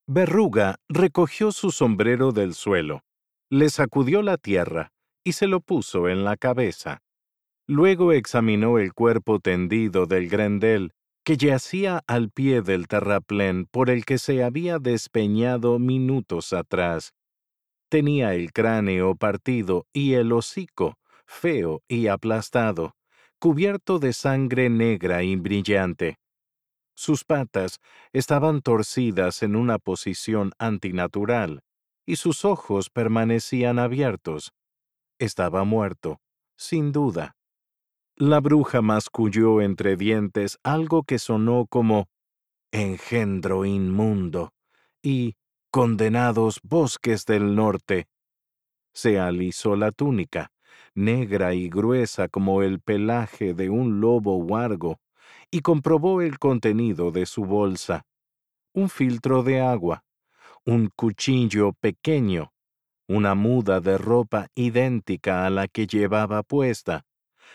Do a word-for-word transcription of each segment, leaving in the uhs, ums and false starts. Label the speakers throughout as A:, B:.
A: Verruga recogió su sombrero del suelo, le sacudió la tierra y se lo puso en la cabeza. Luego examinó el cuerpo tendido del Grendel, que yacía al pie del terraplén por el que se había despeñado minutos atrás. Tenía el cráneo partido y el hocico, feo y aplastado, cubierto de sangre negra y brillante. Sus patas estaban torcidas en una posición antinatural, y sus ojos permanecían abiertos. Estaba muerto, sin duda. La bruja masculló entre dientes algo que sonó como engendro inmundo y condenados bosques del norte. Se alisó la túnica, negra y gruesa como el pelaje de un lobo huargo, y comprobó el contenido de su bolsa. Un filtro de agua, un cuchillo pequeño, una muda de ropa idéntica a la que llevaba puesta,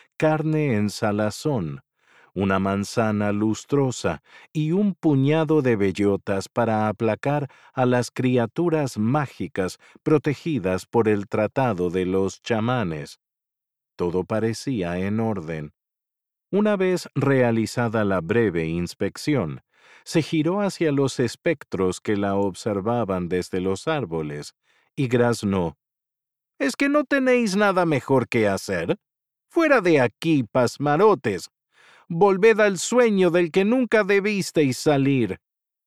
A: carne en salazón, una manzana lustrosa y un puñado de bellotas para aplacar a las criaturas mágicas protegidas por el tratado de los chamanes. Todo parecía en orden. Una vez realizada la breve inspección, se giró hacia los espectros que la observaban desde los árboles y graznó. ¿Es que no tenéis nada mejor que hacer? Fuera de aquí, pasmarotes. Volved al sueño del que nunca debisteis salir.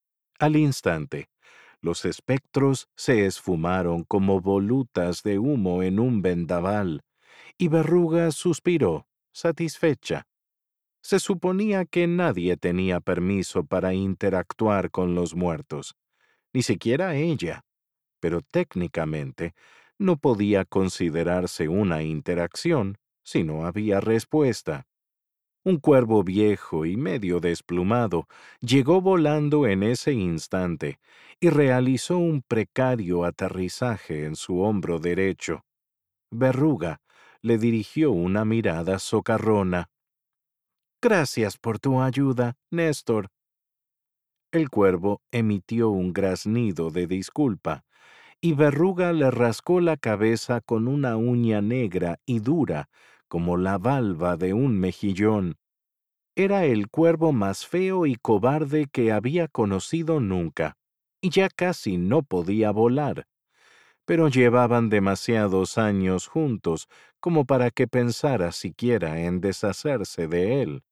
A: Al instante, los espectros se esfumaron como volutas de humo en un vendaval, y Verruga suspiró, satisfecha. Se suponía que nadie tenía permiso para interactuar con los muertos, ni siquiera ella, pero técnicamente no podía considerarse una interacción si no había respuesta. Un cuervo viejo y medio desplumado llegó volando en ese instante y realizó un precario aterrizaje en su hombro derecho. Verruga le dirigió una mirada socarrona. «Gracias por tu ayuda, Néstor». El cuervo emitió un graznido de disculpa, y Verruga le rascó la cabeza con una uña negra y dura como la valva de un mejillón. Era el cuervo más feo y cobarde que había conocido nunca, y ya casi no podía volar. Pero llevaban demasiados años juntos como para que pensara siquiera en deshacerse de él.